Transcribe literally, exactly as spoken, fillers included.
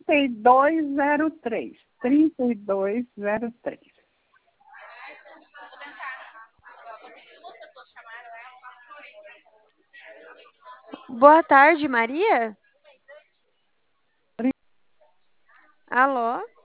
trinta e dois zero três. trinta e dois zero três. Boa tarde, Maria? Alô?